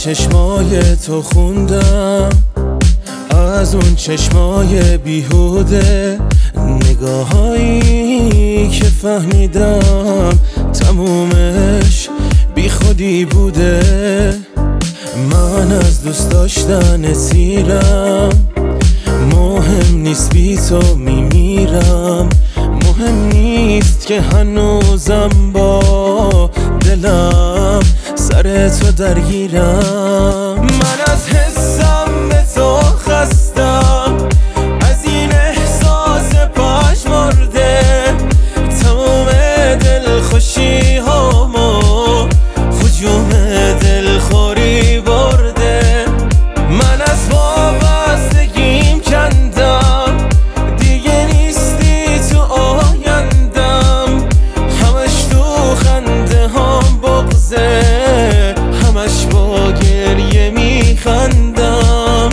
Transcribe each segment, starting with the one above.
چشمای تو خوندم، از اون چشمای بیهوده، نگاهایی که فهمیدم تمومش بی خودی بوده. من از دوست داشتن سیرم، مهم نیست بی تو میمیرم، مهم نیست که هنوزم با دلم سر تو درگیرم. من از حسم به تو خستم، از این احساس پژمرده، تمام دلخوشی هامو هجوم دلخوری برده. من از وابستگیم کندم، دیگه نیستی تو آیندم، همش تو خنده هم بغضه، همش با گریه میخندم.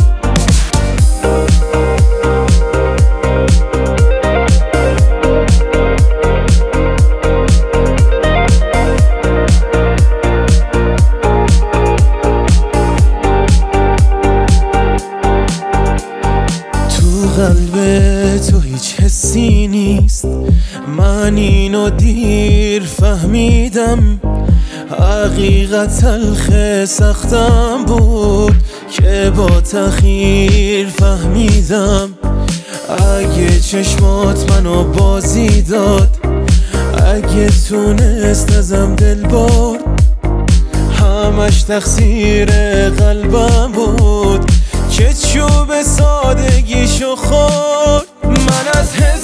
قلب تو هیچ حسی نیست، من اینو دیر فهمیدم. حقیقت تلخ سختم بود که با تأخیر فهمیدم. اگه چشمات منو بازی داد، اگه تونست ازم دل برد، همش تقصیر قلبم بود که چوب سادگیشو خورد. من از